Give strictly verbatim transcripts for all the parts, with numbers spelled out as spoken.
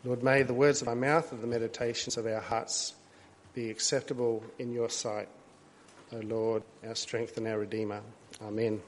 Lord, may the words of my mouth and the meditations of our hearts be acceptable in your sight, O Lord, our strength and our Redeemer. Amen.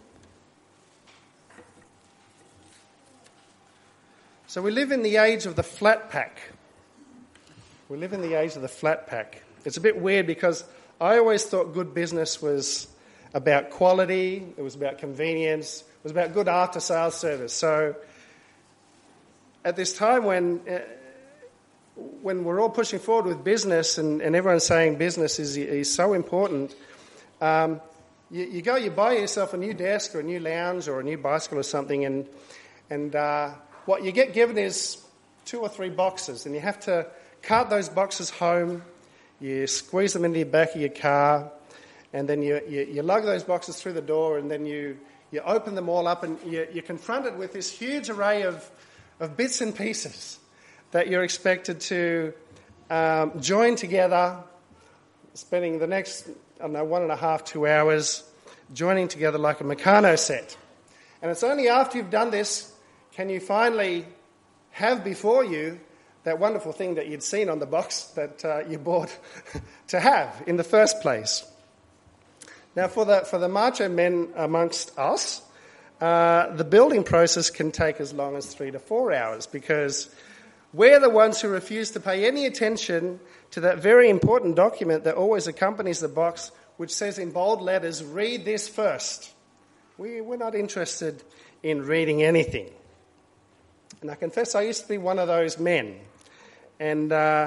So we live in the age of the flat pack. We live in the age of the flat pack. It's a bit weird because I always thought good business was about quality, it was about convenience, it was about good after-sales service. So at this time when uh, when we're all pushing forward with business and, and everyone's saying business is, is so important, um, you, you go, you buy yourself a new desk or a new lounge or a new bicycle or something, and and uh, what you get given is two or three boxes, and you have to cart those boxes home, you squeeze them into the back of your car, and then you, you, you lug those boxes through the door, and then you, you open them all up, and you, you're confronted with this huge array of, of bits and pieces that you're expected to um, join together, spending the next, I don't know, one and a half, two hours, joining together like a Meccano set. And it's only after you've done this can you finally have before you that wonderful thing that you'd seen on the box that uh, you bought to have in the first place. Now, for the for the macho men amongst us, uh, the building process can take as long as three to four hours because we're the ones who refuse to pay any attention to that very important document that always accompanies the box, which says in bold letters, "Read this first." We, we're not interested in reading anything. And I confess I used to be one of those men. And uh,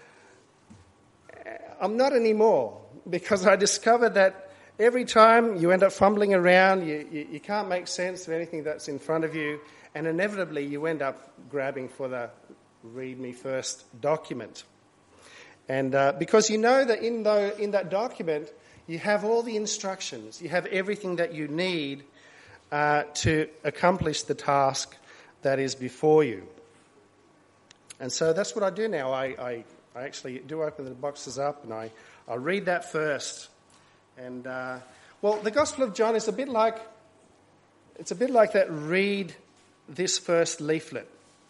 I'm not anymore because I discovered that every time you end up fumbling around, you, you, you can't make sense of anything that's in front of you, and inevitably you end up grabbing for the read me first document. And uh, because you know that in, the, in that document you have all the instructions, you have everything that you need uh, to accomplish the task that is before you. And so that's what I do now. I, I, I actually do open the boxes up and I, I read that first. And, uh, well, the Gospel of John is a bit like, it's a bit like that read this first leaflet.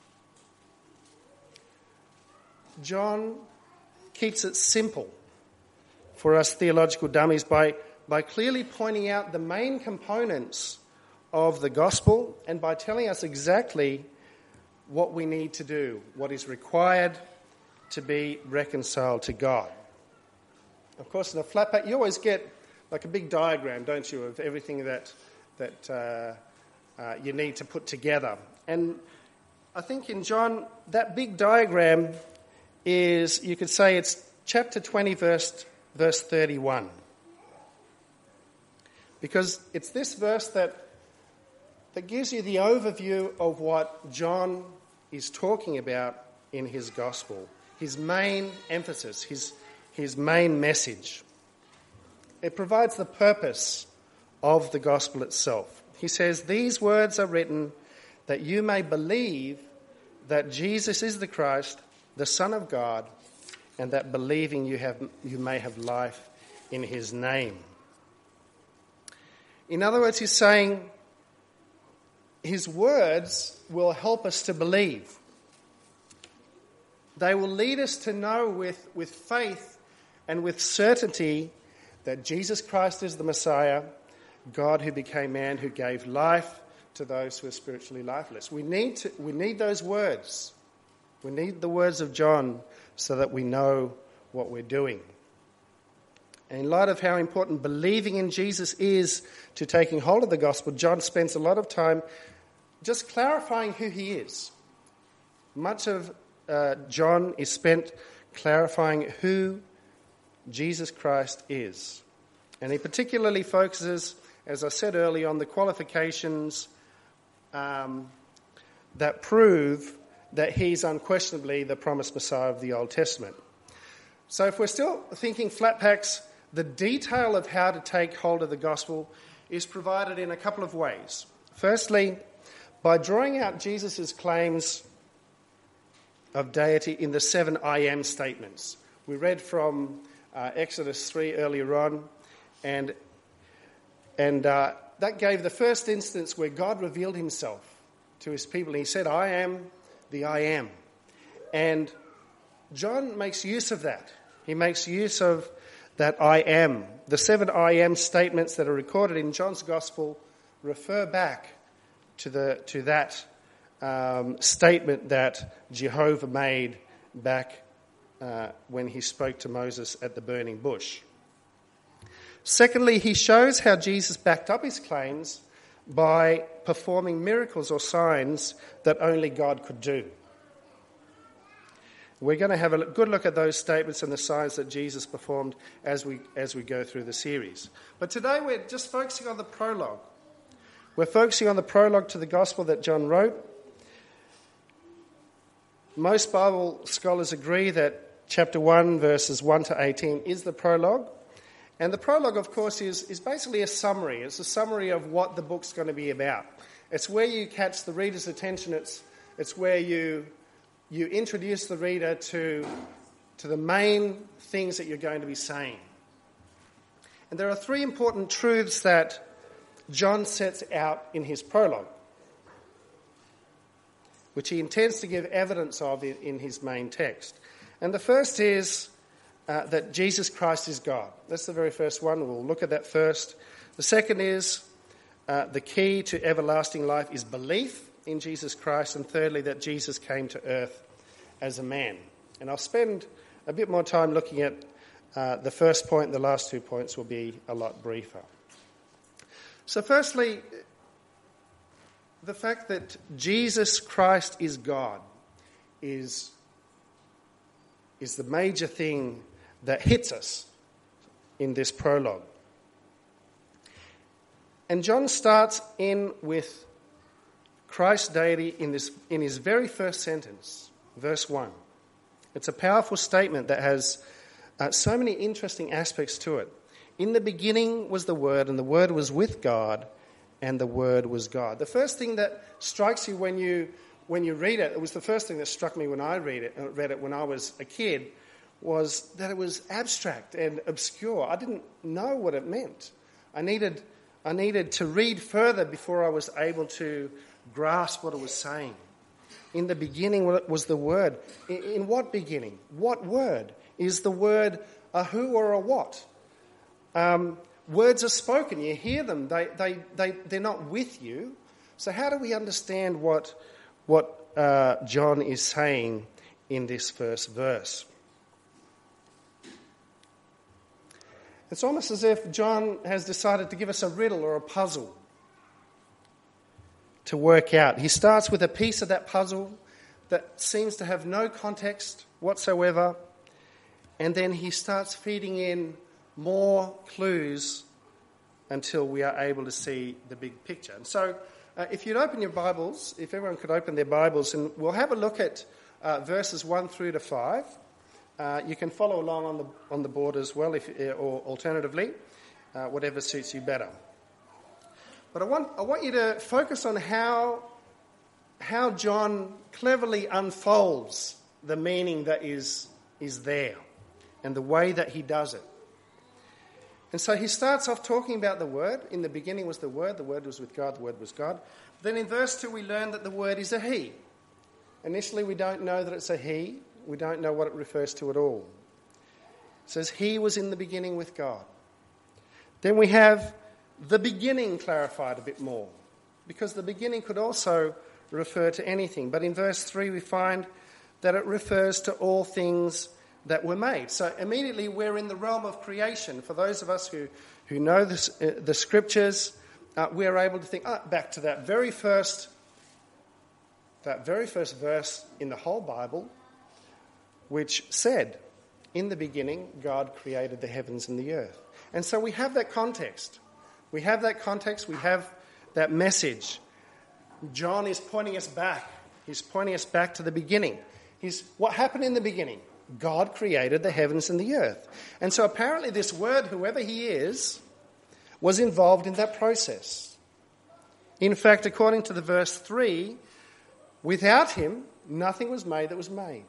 John keeps it simple for us theological dummies by, by clearly pointing out the main components of the Gospel and by telling us exactly what we need to do, what is required to be reconciled to God. Of course, in a flat pack, you always get like a big diagram, don't you, of everything that that uh, uh, you need to put together. And I think in John, that big diagram is, you could say it's chapter twenty, verse, verse thirty-one. Because it's this verse that that gives you the overview of what John is talking about in his gospel, his main emphasis, his, his main message. It provides the purpose of the gospel itself. He says, "These words are written that you may believe that Jesus is the Christ, the Son of God, and that believing you have you may have life in his name." In other words, he's saying his words will help us to believe. They will lead us to know with, with faith and with certainty that Jesus Christ is the Messiah, God who became man, who gave life to those who are spiritually lifeless. We need to, we need those words. We need the words of John so that we know what we're doing. And in light of how important believing in Jesus is to taking hold of the gospel, John spends a lot of time just clarifying who he is. Much of uh, John is spent clarifying who Jesus Christ is. And he particularly focuses, as I said earlier, on the qualifications um, that prove that he's unquestionably the promised Messiah of the Old Testament. So if we're still thinking flat packs, the detail of how to take hold of the gospel is provided in a couple of ways. Firstly, by drawing out Jesus' claims of deity in the seven I am statements. We read from uh, Exodus three earlier on, and, and uh, that gave the first instance where God revealed himself to his people. He said, "I am the I am." And John makes use of that. He makes use of that I am. The seven I am statements that are recorded in John's Gospel refer back to the to that um, statement that Jehovah made back uh, when he spoke to Moses at the burning bush. Secondly, he shows how Jesus backed up his claims by performing miracles or signs that only God could do. We're going to have a good look at those statements and the signs that Jesus performed as we as we go through the series. But today we're just focusing on the prologue. We're focusing on the prologue to the gospel that John wrote. Most Bible scholars agree that chapter one, verses one to eighteen is the prologue. And the prologue, of course, is, is basically a summary. It's a summary of what the book's going to be about. It's where you catch the reader's attention. It's, it's where you... You introduce the reader to, to the main things that you're going to be saying. And there are three important truths that John sets out in his prologue, which he intends to give evidence of in, in his main text. And the first is uh, that Jesus Christ is God. That's the very first one. We'll look at that first. The second is uh, the key to everlasting life is belief in Jesus Christ, and thirdly, that Jesus came to earth as a man. And I'll spend a bit more time looking at uh, the first point. The last two points will be a lot briefer. So firstly, the fact that Jesus Christ is God is, is the major thing that hits us in this prologue. And John starts in with Christ's deity in this in his very first sentence, verse one. It's a powerful statement that has uh, so many interesting aspects to it. In the beginning was the Word, and the Word was with God, and the Word was God. The first thing that strikes you when you when you read it, it was the first thing that struck me when I read it, read it when I was a kid, was that it was abstract and obscure. I didn't know what it meant. I needed I needed to read further before I was able to grasp what it was saying. In the beginning was the Word. In, in what beginning? What word? Is the word a who or a what? Um, words are spoken. You hear them. They, they, they, they're not with you. So how do we understand what, what uh, John is saying in this first verse? It's almost as if John has decided to give us a riddle or a puzzle to work out. He starts with a piece of that puzzle that seems to have no context whatsoever, and then he starts feeding in more clues until we are able to see the big picture. And so uh, if you'd open your Bibles, if everyone could open their Bibles, and we'll have a look at uh, verses one through to five. Uh, you can follow along on the on the board as well, if or alternatively, uh, whatever suits you better. But I want I want you to focus on how how John cleverly unfolds the meaning that is is there, and the way that he does it. And so he starts off talking about the Word. In the beginning was the Word. The Word was with God. The Word was God. Then in verse two we learn that the Word is a He. Initially we don't know that it's a He. We don't know what it refers to at all. It says He was in the beginning with God. Then we have the beginning clarified a bit more, because the beginning could also refer to anything. But in verse three we find that it refers to all things that were made. So immediately we're in the realm of creation. For those of us who, who know this, uh, the scriptures, uh, we're able to think, oh, back to that very first that very first verse in the whole Bible, which said, in the beginning, God created the heavens and the earth. And so we have that context. We have that context. We have that message. John is pointing us back. He's pointing us back to the beginning. He's, what happened in the beginning? God created the heavens and the earth. And so apparently this Word, whoever he is, was involved in that process. In fact, according to the verse three, without him, nothing was made that was made.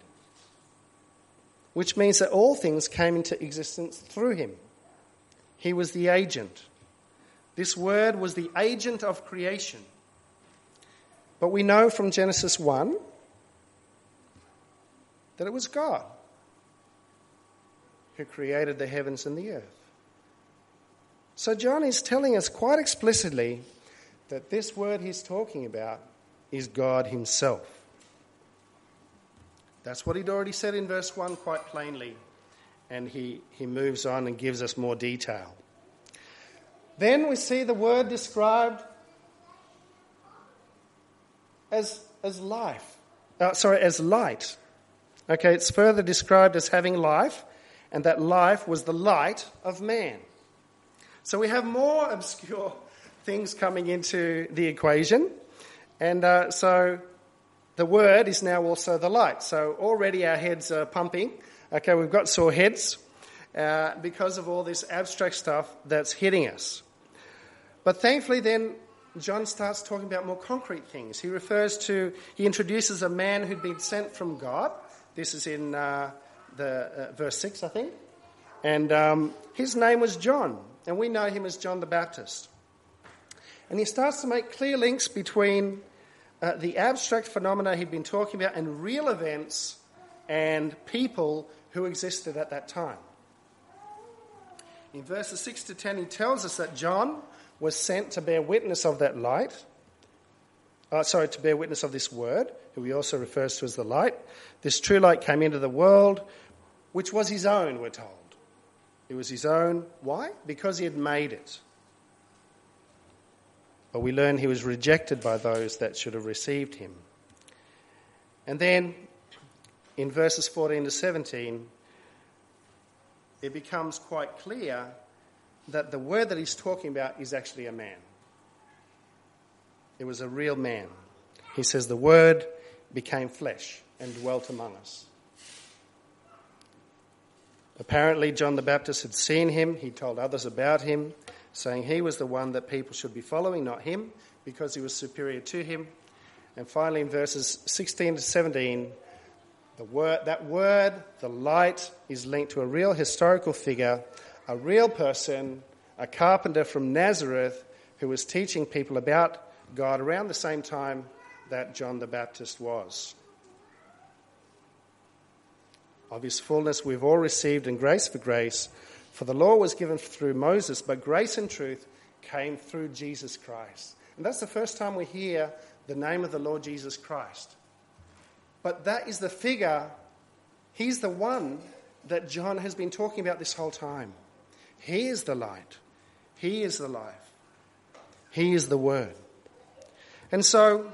Which means that all things came into existence through him. He was the agent. This Word was the agent of creation. But we know from Genesis one that it was God who created the heavens and the earth. So John is telling us quite explicitly that this word he's talking about is God himself. That's what he'd already said in verse one quite plainly, and he, he moves on and gives us more detail. Then we see the word described as, as life. Uh, sorry, as light. Okay, it's further described as having life, and that life was the light of man. So we have more obscure things coming into the equation, and uh, so the word is now also the light. So already our heads are pumping. Okay, we've got sore heads uh, because of all this abstract stuff that's hitting us. But thankfully then John starts talking about more concrete things. He refers to, he introduces a man who'd been sent from God. This is in uh, the uh, verse six, I think. And um, his name was John, and we know him as John the Baptist. And he starts to make clear links between uh, the abstract phenomena he'd been talking about and real events and people who existed at that time. In verses six to ten, he tells us that John was sent to bear witness of that light. Uh, sorry, to bear witness of this word, who he also refers to as the light. This true light came into the world, which was his own, we're told. It was his own. Why? Because he had made it. But we learn he was rejected by those that should have received him. And then in verses fourteen to seventeen, it becomes quite clear that the word that he's talking about is actually a man. It was a real man. He says the word became flesh and dwelt among us. Apparently John the Baptist had seen him. He told others about him, saying he was the one that people should be following, not him, because he was superior to him. And finally in verses sixteen to seventeen, the word, that word, the light, is linked to a real historical figure, a real person, a carpenter from Nazareth who was teaching people about God around the same time that John the Baptist was. Of his fullness we've all received, and grace for grace. For the law was given through Moses, but grace and truth came through Jesus Christ. And that's the first time we hear the name of the Lord Jesus Christ. But that is the figure, he's the one that John has been talking about this whole time. He is the light. He is the life. He is the word. And so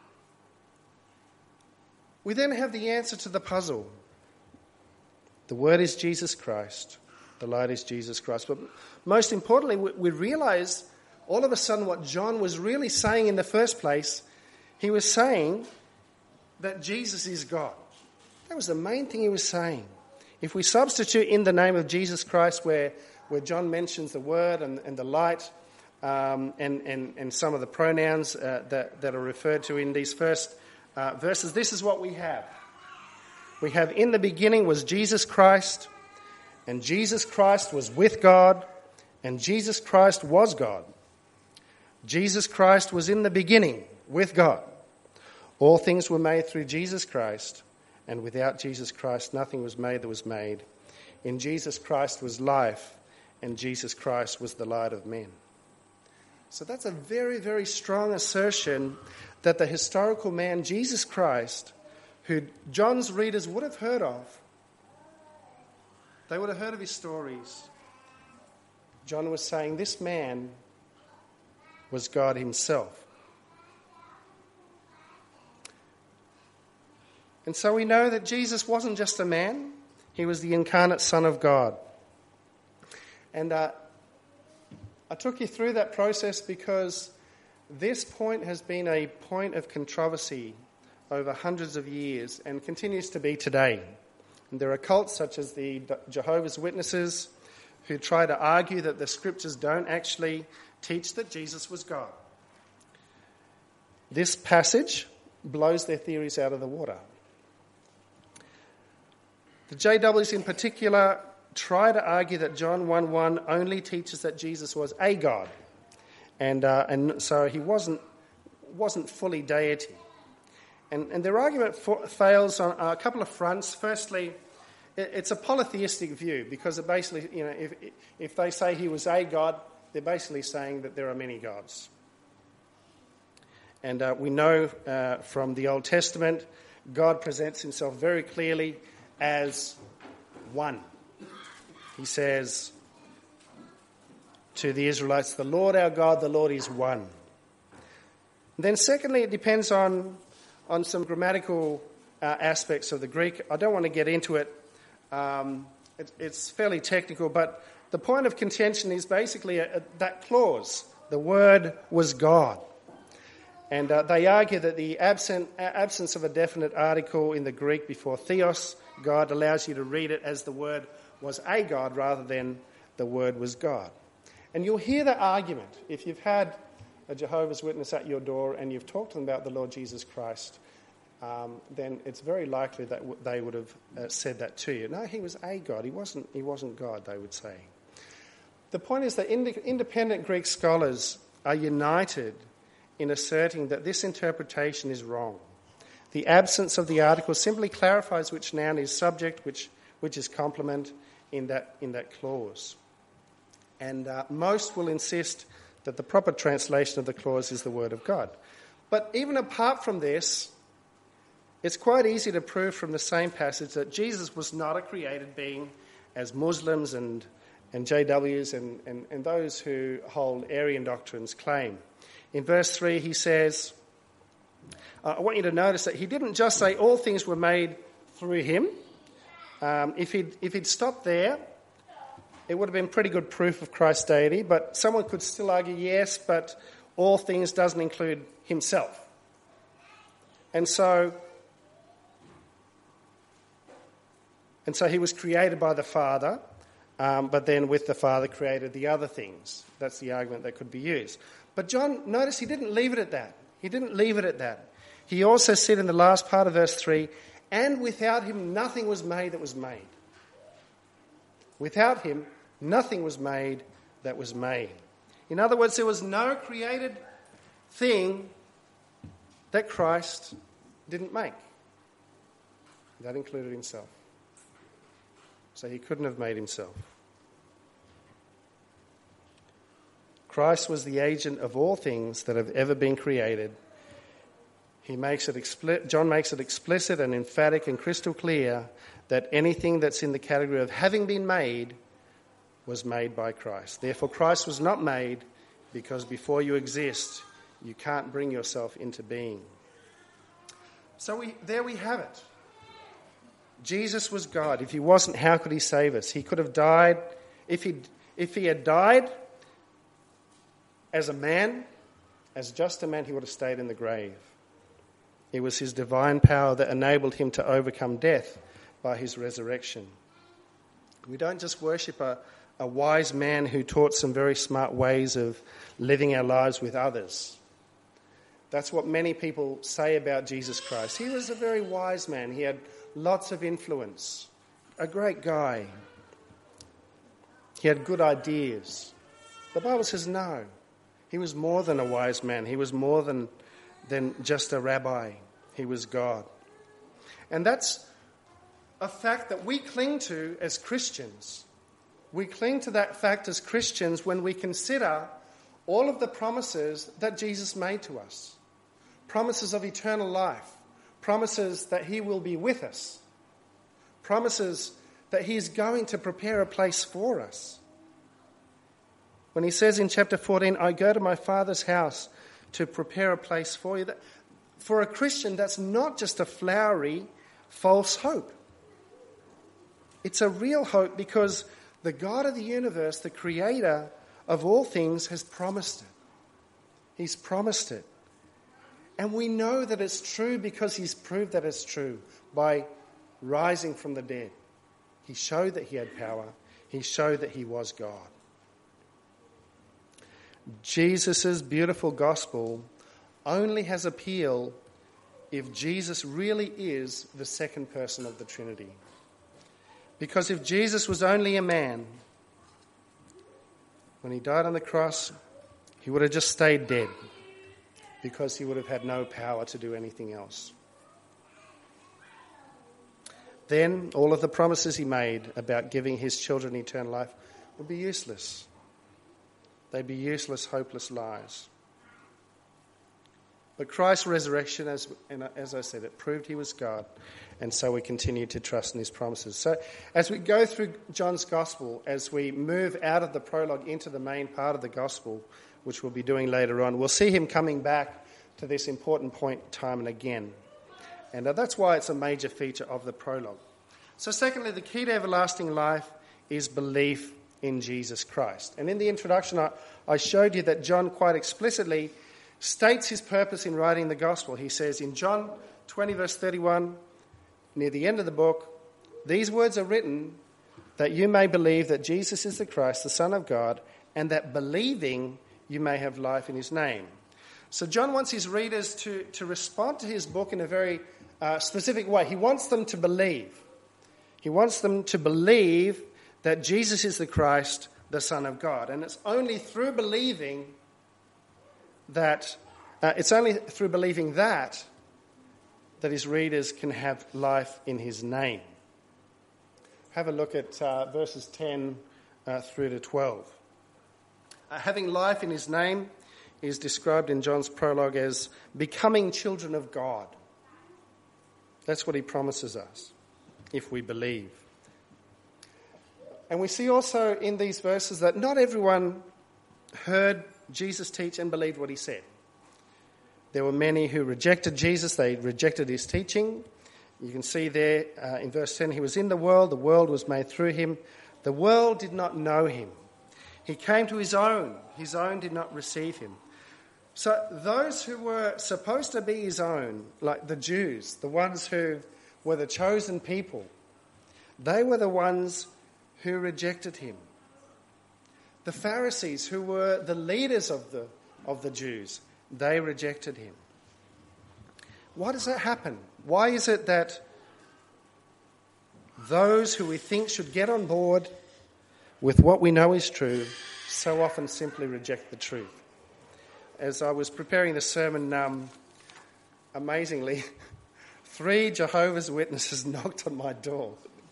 we then have the answer to the puzzle. The word is Jesus Christ. The light is Jesus Christ. But most importantly, we realize all of a sudden what John was really saying in the first place. He was saying that Jesus is God. That was the main thing he was saying. If we substitute in the name of Jesus Christ where, where John mentions the word and, and the light um, and, and, and some of the pronouns uh, that, that are referred to in these first uh, verses, this is what we have. We have in the beginning was Jesus Christ, and Jesus Christ was with God, and Jesus Christ was God. Jesus Christ was in the beginning with God. All things were made through Jesus Christ, and without Jesus Christ nothing was made that was made. In Jesus Christ was life, and Jesus Christ was the light of men. So that's a very, very strong assertion that the historical man Jesus Christ, who John's readers would have heard of, they would have heard of his stories. John was saying this man was God himself. And so we know that Jesus wasn't just a man, he was the incarnate Son of God. And uh, I took you through that process because this point has been a point of controversy over hundreds of years and continues to be today. And there are cults such as the Jehovah's Witnesses who try to argue that the scriptures don't actually teach that Jesus was God. This passage blows their theories out of the water. The J Ws in particular try to argue that John one one only teaches that Jesus was a God, and uh, and so he wasn't wasn't fully deity. And, and their argument for, fails on a couple of fronts. Firstly, it, it's a polytheistic view because it basically, you know, if, if they say he was a God, they're basically saying that there are many gods. And uh, we know uh, from the Old Testament, God presents himself very clearly as one. He says to the Israelites, the Lord our God, the Lord is one. And then secondly, it depends on, on some grammatical uh, aspects of the Greek. I don't want to get into it. Um, it it's fairly technical, but the point of contention is basically a, a, that clause, the word was God. And uh, they argue that the absent, absence of a definite article in the Greek before theos, God, allows you to read it as the word was a God rather than the word was God. And you'll hear that argument if you've had a Jehovah's Witness at your door and you've talked to them about the Lord Jesus Christ, um, then it's very likely that w- they would have uh, said that to you. No, he was a God. He wasn't, he wasn't God, they would say. The point is that ind- independent Greek scholars are united in asserting that this interpretation is wrong. The absence of the article simply clarifies which noun is subject, which which is complement in that in that clause. And uh, most will insist that the proper translation of the clause is the word of God. But even apart from this, it's quite easy to prove from the same passage that Jesus was not a created being, as Muslims and, and J Ws and, and, and those who hold Arian doctrines claim. In verse three, he says, uh, I want you to notice that he didn't just say all things were made through him. Um, if he'd, if he'd stopped there, it would have been pretty good proof of Christ's deity, but someone could still argue, yes, but all things doesn't include himself. And so, and so he was created by the Father, um, but then with the Father created the other things. That's the argument that could be used. But John, notice he didn't leave it at that. He didn't leave it at that. He also said in the last part of verse three, and without him nothing was made that was made. Without him, nothing was made that was made. In other words, there was no created thing that Christ didn't make. That included himself. So he couldn't have made himself. Christ was the agent of all things that have ever been created. He makes it expli- John makes it explicit and emphatic and crystal clear that anything that's in the category of having been made was made by Christ. Therefore, Christ was not made because before you exist, you can't bring yourself into being. So we, there we have it. Jesus was God. If he wasn't, how could he save us? He could have died. If he, if he had died as a man, as just a man, he would have stayed in the grave. It was his divine power that enabled him to overcome death by his resurrection. We don't just worship a, a wise man who taught some very smart ways of living our lives with others. That's what many people say about Jesus Christ. He was a very wise man. He had lots of influence. A great guy. He had good ideas. The Bible says no. He was more than a wise man. He was more than, than just a rabbi. He was God. And that's a fact that we cling to as Christians. We cling to that fact as Christians when we consider all of the promises that Jesus made to us. Promises of eternal life. Promises that he will be with us. Promises that he is going to prepare a place for us. When he says in chapter fourteen, I go to my Father's house to prepare a place for you. That, for a Christian, that's not just a flowery, false hope. It's a real hope because the God of the universe, the creator of all things, has promised it. He's promised it. And we know that it's true because he's proved that it's true by rising from the dead. He showed that he had power. He showed that he was God. Jesus' beautiful gospel only has appeal if Jesus really is the second person of the Trinity. Because if Jesus was only a man, when he died on the cross, he would have just stayed dead because he would have had no power to do anything else. then all of the promises he made about giving his children eternal life would be useless. They'd be useless, hopeless lies. But Christ's resurrection, as, and as I said, it proved he was God, and so we continue to trust in his promises. So as we go through John's Gospel, as we move out of the prologue into the main part of the Gospel, which we'll be doing later on, we'll see him coming back to this important point time and again. And uh, that's why it's a major feature of the prologue. So secondly, the key to everlasting life is belief in Jesus Christ. And in the introduction, I, I showed you that John quite explicitly states his purpose in writing the Gospel. He says in John twenty, verse thirty-one, near the end of the book, these words are written that you may believe that Jesus is the Christ, the Son of God, and that believing you may have life in his name. So John wants his readers to, to respond to his book in a very uh, specific way. He wants them to believe. He wants them to believe that Jesus is the Christ, the Son of God. And it's only through believing that, uh, it's only through believing that, that his readers can have life in his name. Have a look at uh, verses ten uh, through to twelve. Uh, having life in his name is described in John's prologue as becoming children of God. That's what he promises us, if we believe. And we see also in these verses that not everyone heard Jesus teach and believed what he said. There were many who rejected Jesus. They rejected his teaching. You can see there uh, in verse ten, he was in the world. The world was made through him. The world did not know him. He came to his own. His own did not receive him. So those who were supposed to be his own, like the Jews, the ones who were the chosen people, they were the ones who rejected him. The Pharisees, who were the leaders of the, of the Jews, they rejected him. Why does that happen? Why is it that those who we think should get on board with what we know is true so often simply reject the truth? As I was preparing the sermon, um, amazingly, three Jehovah's Witnesses knocked on my door.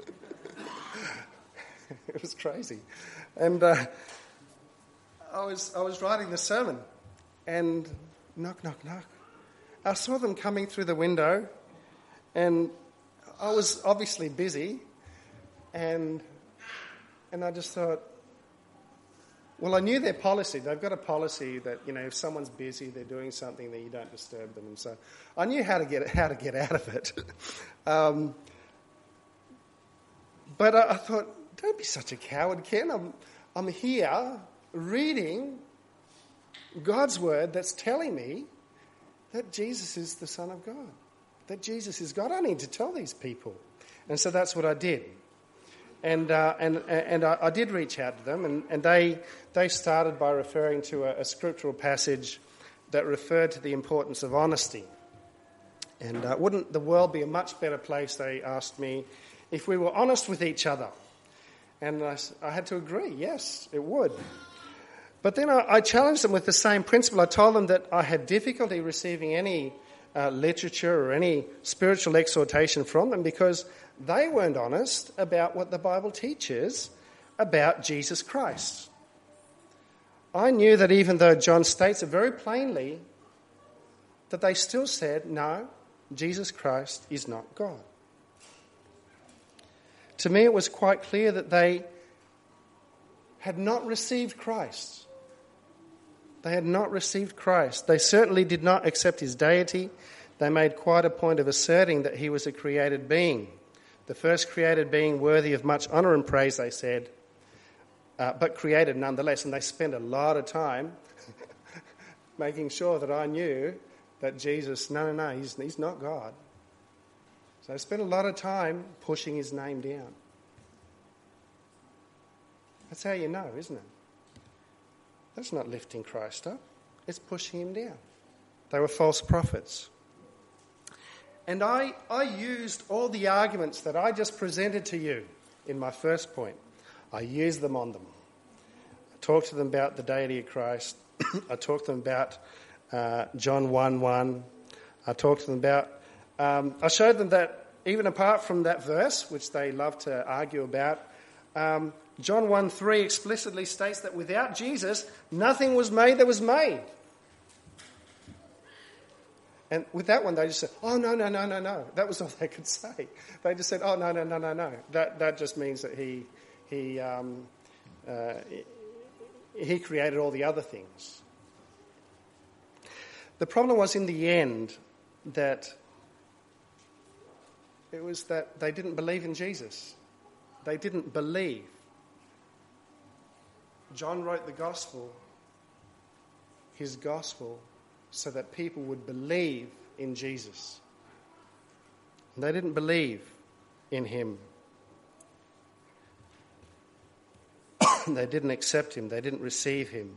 It was crazy. And uh, I was I was writing the sermon, and knock, knock, knock. I saw them coming through the window, and I was obviously busy, and and I just thought, well, I knew their policy. They've got a policy that, you know, if someone's busy, they're doing something, then you don't disturb them. And so I knew how to get how to get out of it. um, but I, I thought, don't be such a coward, Ken. I'm I'm here reading God's word that's telling me that Jesus is the Son of God, that Jesus is God. I need to tell these people. And so that's what I did. And uh, and and I, I did reach out to them, and, and they they started by referring to a, a scriptural passage that referred to the importance of honesty. And uh, wouldn't the world be a much better place, they asked me, if we were honest with each other? And I, I had to agree, yes, it would. But then I, I challenged them with the same principle. I told them that I had difficulty receiving any uh, literature or any spiritual exhortation from them because they weren't honest about what the Bible teaches about Jesus Christ. I knew that even though John states it very plainly, that they still said, no, Jesus Christ is not God. To me, it was quite clear that they had not received Christ. They had not received Christ. They certainly did not accept his deity. They made quite a point of asserting that he was a created being. The first created being worthy of much honour and praise, they said, uh, but created nonetheless. And they spent a lot of time making sure that I knew that Jesus, no, no, no, he's, he's not God. So they spent a lot of time pushing his name down. That's how you know, isn't it? That's not lifting Christ up. It's pushing him down. They were false prophets. And I, I used all the arguments that I just presented to you in my first point. I used them on them. I talked to them about the deity of Christ. I talked to them about uh, John one one. I talked to them about... Um, I showed them that even apart from that verse, which they love to argue about, um, John one three explicitly states that without Jesus, nothing was made that was made. And with that one, they just said, oh, no, no, no, no, no. That was all they could say. They just said, oh, no, no, no, no, no. That that just means that he he um, uh, he created all the other things. The problem was in the end that it was that they didn't believe in Jesus. They didn't believe. John wrote the gospel, his gospel, so that people would believe in Jesus. And they didn't believe in him. They didn't accept him. They didn't receive him.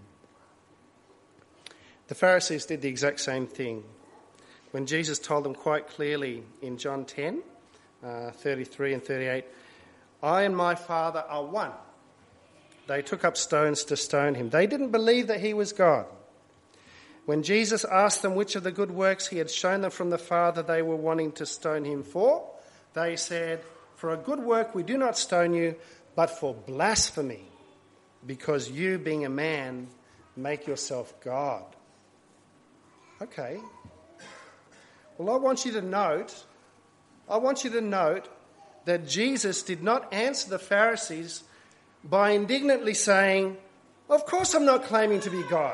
The Pharisees did the exact same thing. When Jesus told them quite clearly in John ten, uh, thirty-three and thirty-eight, I and my Father are one. They took up stones to stone him. They didn't believe that he was God. When Jesus asked them which of the good works he had shown them from the Father they were wanting to stone him for, they said, for a good work we do not stone you, but for blasphemy, because you, being a man, make yourself God. Okay. Well, I want you to note, I want you to note that Jesus did not answer the Pharisees by indignantly saying, of course I'm not claiming to be God.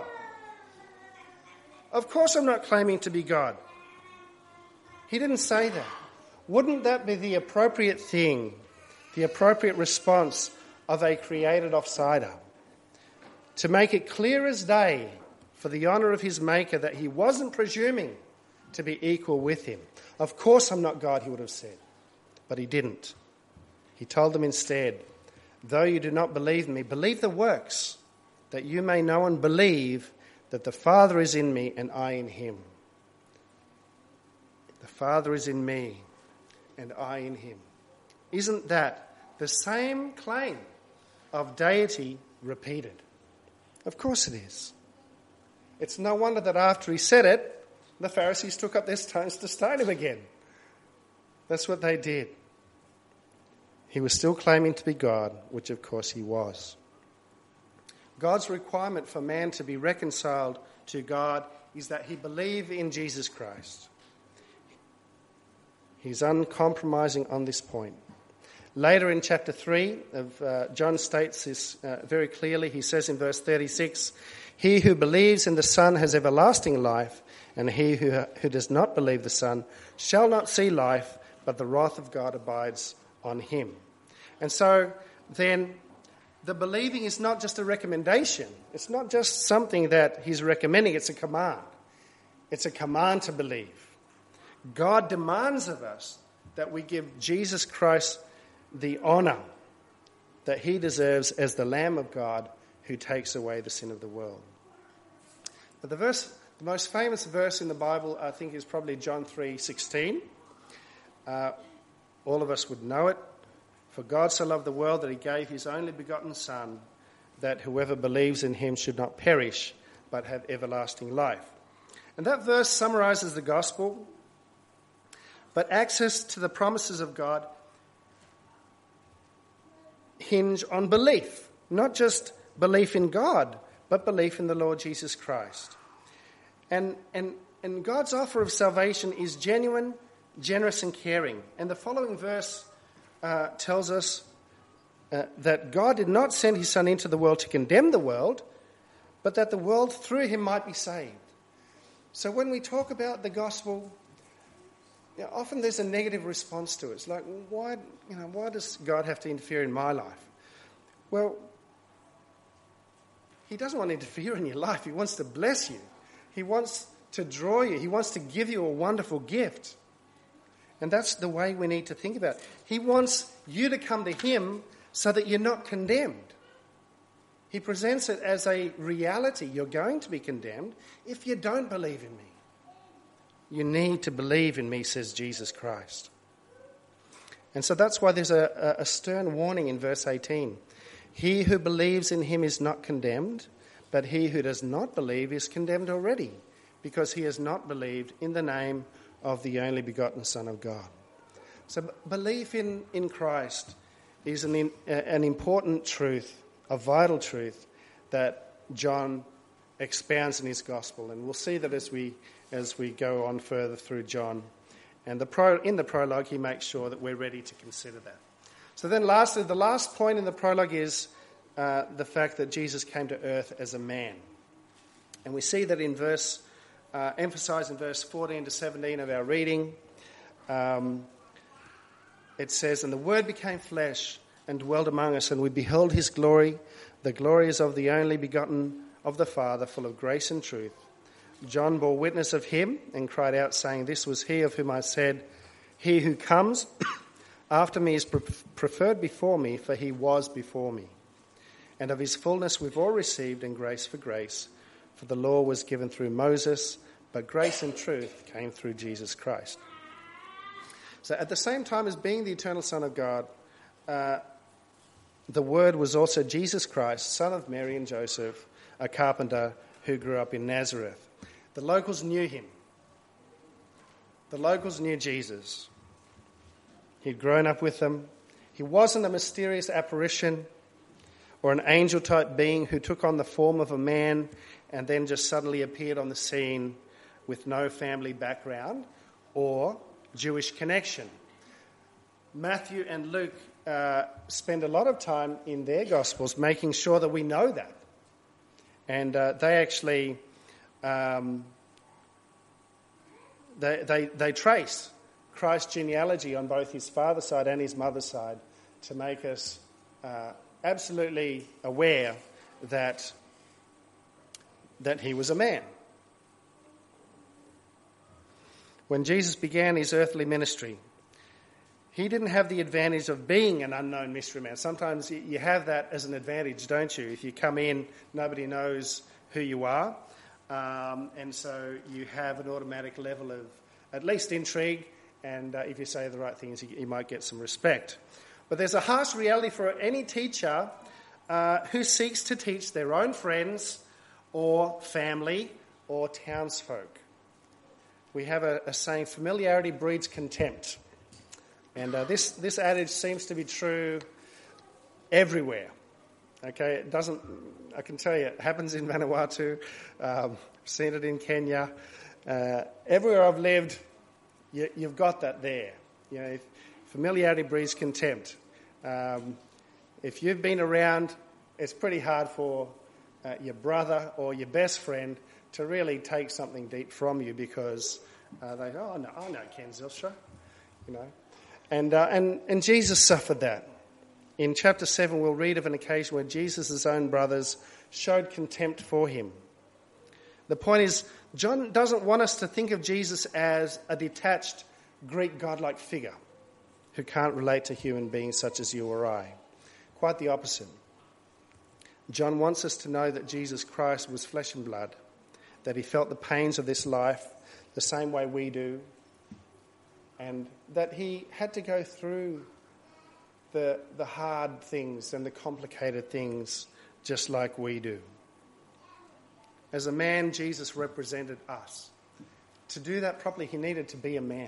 Of course I'm not claiming to be God. He didn't say that. Wouldn't that be the appropriate thing, the appropriate response of a created offsider? To make it clear as day for the honour of his Maker that he wasn't presuming to be equal with him. Of course I'm not God, he would have said. But he didn't. He told them instead, though you do not believe in me, believe the works, that you may know and believe that the Father is in me and I in him. The Father is in me and I in him. Isn't that the same claim of deity repeated? Of course it is. It's no wonder that after he said it, the Pharisees took up their stones to stone him again. That's what they did. He was still claiming to be God, which of course he was. God's requirement for man to be reconciled to God is that he believe in Jesus Christ. He's uncompromising on this point. Later in chapter three, of uh, John states this uh, very clearly. He says in verse thirty-six, he who believes in the Son has everlasting life, and he who, who does not believe the Son shall not see life, but the wrath of God abides on him. And so then the believing is not just a recommendation. It's not just something that he's recommending. It's a command. It's a command to believe. God demands of us that we give Jesus Christ the honour that he deserves as the Lamb of God who takes away the sin of the world. But the verse, the most famous verse in the Bible, I think, is probably John three sixteen. Uh, all of us would know it. For God so loved the world that he gave his only begotten Son, that whoever believes in him should not perish, but have everlasting life. And that verse summarises the gospel, but access to the promises of God hinge on belief, not just belief in God, but belief in the Lord Jesus Christ. And, and, and God's offer of salvation is genuine, generous and caring. And the following verse uh, tells us uh, that God did not send his Son into the world to condemn the world, but that the world through him might be saved. So when we talk about the gospel, you know, often there's a negative response to it. It's like, why, you know, why does God have to interfere in my life? Well, he doesn't want to interfere in your life. He wants to bless you. He wants to draw you. He wants to give you a wonderful gift. And that's the way we need to think about it. He wants you to come to him so that you're not condemned. He presents it as a reality. You're going to be condemned if you don't believe in me. You need to believe in me, says Jesus Christ. And so that's why there's a, a stern warning in verse eighteen. He who believes in him is not condemned, but he who does not believe is condemned already, because he has not believed in the name of the only begotten Son of God. So b- belief in, in Christ is an, in, uh, an important truth, a vital truth that John expounds in his gospel. And we'll see that as we as we go on further through John. And the pro, in the prologue, he makes sure that we're ready to consider that. So then lastly, the last point in the prologue is uh, the fact that Jesus came to earth as a man. And we see that in verse, uh, emphasised in verse fourteen to seventeen of our reading. Um, it says, "And the Word became flesh and dwelt among us, and we beheld his glory. The glory is of the only begotten of the Father, full of grace and truth. John bore witness of him and cried out, saying, This was he of whom I said, He who comes after me is pre- preferred before me, for he was before me. And of his fullness we've all received, and grace for grace. For the law was given through Moses, but grace and truth came through Jesus Christ." So at the same time as being the eternal Son of God, uh, the Word was also Jesus Christ, son of Mary and Joseph, a carpenter who grew up in Nazareth. The locals knew him. The locals knew Jesus. He'd grown up with them. He wasn't a mysterious apparition or an angel-type being who took on the form of a man and then just suddenly appeared on the scene with no family background or Jewish connection. Matthew and Luke uh, spend a lot of time in their Gospels making sure that we know that. And uh, they actually, um, they, they, they trace Christ's genealogy on both his father's side and his mother's side to make us uh, absolutely aware that, that he was a man. When Jesus began his earthly ministry, he didn't have the advantage of being an unknown mystery man. Sometimes you have that as an advantage, don't you? If you come in, nobody knows who you are. Um, and so you have an automatic level of at least intrigue. And uh, if you say the right things, you, you might get some respect. But there's a harsh reality for any teacher uh, who seeks to teach their own friends or family or townsfolk. We have a, a saying, familiarity breeds contempt. And uh, this, this adage seems to be true everywhere. Okay, it doesn't, I can tell you, it happens in Vanuatu, um, seen it in Kenya. Uh, everywhere I've lived, you, you've got that there. You know, if familiarity breeds contempt. Um, if you've been around, it's pretty hard for uh, your brother or your best friend to really take something deep from you because uh, they go, oh, no, I know Ken Zilstra, you know. And, uh, and and Jesus suffered that. In chapter seven, we'll read of an occasion where Jesus' own brothers showed contempt for him. The point is, John doesn't want us to think of Jesus as a detached Greek godlike figure who can't relate to human beings such as you or I. Quite the opposite. John wants us to know that Jesus Christ was flesh and blood, that he felt the pains of this life the same way we do, and that he had to go through the, the hard things and the complicated things just like we do. As a man, Jesus represented us. To do that properly, he needed to be a man.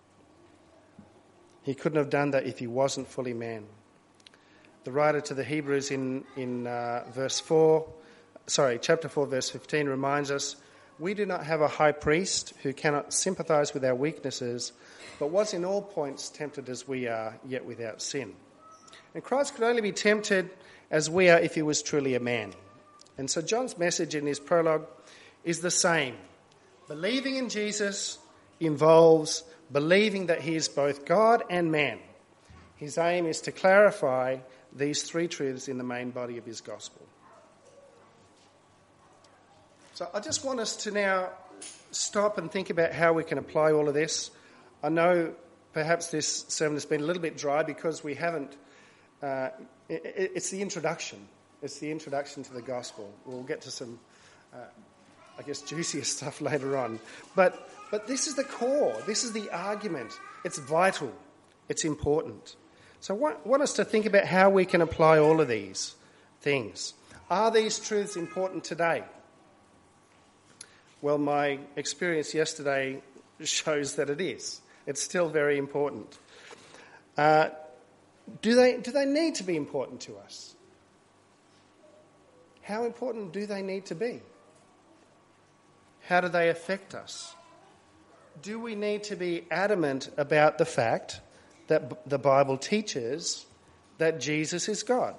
He couldn't have done that if he wasn't fully man. The writer to the Hebrews in, in uh, verse four, sorry, chapter four, verse fifteen reminds us, we do not have a high priest who cannot sympathise with our weaknesses, but was in all points tempted as we are, yet without sin. And Christ could only be tempted as we are if he was truly a man. And so John's message in his prologue is the same. Believing in Jesus involves believing that he is both God and man. His aim is to clarify these three truths in the main body of his gospel. So I just want us to now stop and think about how we can apply all of this. I know perhaps this sermon has been a little bit dry because we haven't... Uh, it, it's the introduction. It's the introduction to the gospel. We'll get to some, uh, I guess, juicier stuff later on. But but this is the core. This is the argument. It's vital. It's important. So I want, want us to think about how we can apply all of these things. Are these truths important today? Well, my experience yesterday shows that it is. It's still very important. Uh, do they, do they need to be important to us? How important do they need to be? How do they affect us? Do we need to be adamant about the fact that the Bible teaches that Jesus is God?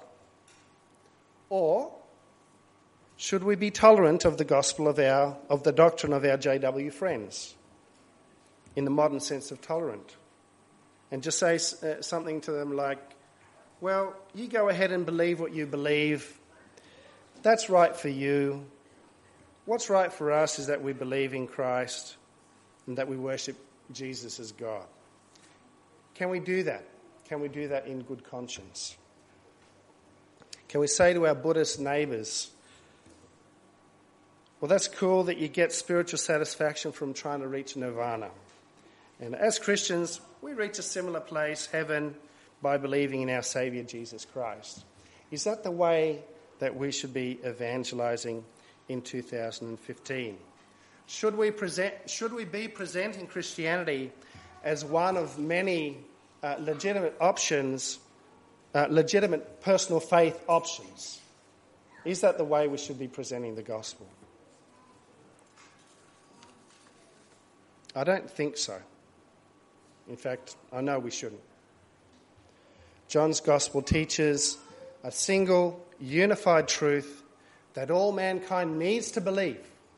Or should we be tolerant of the gospel of our of the doctrine of our J W friends, in the modern sense of tolerant, and just say uh, something to them like, well, you go ahead and believe what you believe. That's right for you. What's right for us is that we believe in Christ and that we worship Jesus as God. Can we do that? Can we do that in good conscience? Can we say to our Buddhist neighbours, well, that's cool that you get spiritual satisfaction from trying to reach nirvana. And as Christians, we reach a similar place, heaven, by believing in our Saviour Jesus Christ. Is that the way that we should be evangelising in two thousand fifteen? Should we present? Should we be presenting Christianity as one of many uh, legitimate options, uh, legitimate personal faith options? Is that the way we should be presenting the gospel? I don't think so. In fact, I know we shouldn't. John's gospel teaches a single, unified truth that all mankind needs to believe.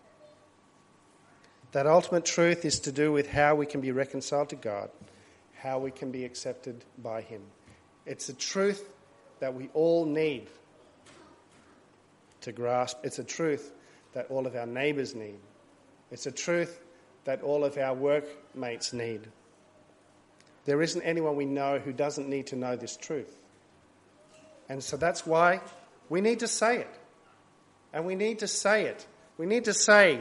That ultimate truth is to do with how we can be reconciled to God, how we can be accepted by Him. It's a truth that we all need to grasp. It's a truth that all of our neighbours need. It's a truth that all of our workmates need. There isn't anyone we know who doesn't need to know this truth. And so that's why we need to say it. And we need to say it. We need to say,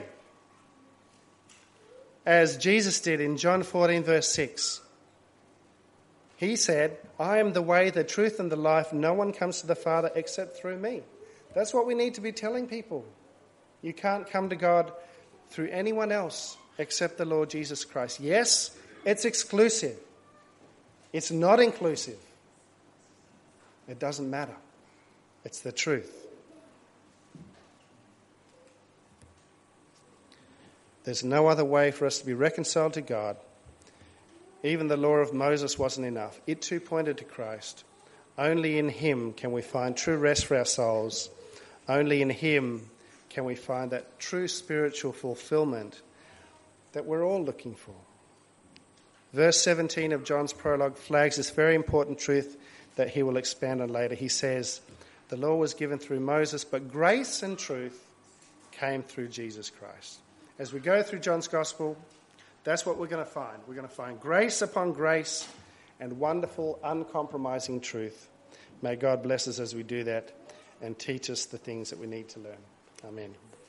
as Jesus did in John fourteen, verse six. He said, I am the way, the truth and the life. No one comes to the Father except through me. That's what we need to be telling people. You can't come to God through anyone else except the Lord Jesus Christ. Yes, it's exclusive. It's not inclusive. It doesn't matter. It's the truth. There's no other way for us to be reconciled to God. Even the law of Moses wasn't enough. It too pointed to Christ. Only in Him can we find true rest for our souls. Only in Him can we find that true spiritual fulfillment that we're all looking for. Verse seventeen of John's prologue flags this very important truth that he will expand on later. He says, the law was given through Moses, but grace and truth came through Jesus Christ. As we go through John's Gospel, that's what we're going to find. We're going to find grace upon grace and wonderful, uncompromising truth. May God bless us as we do that and teach us the things that we need to learn. Amen.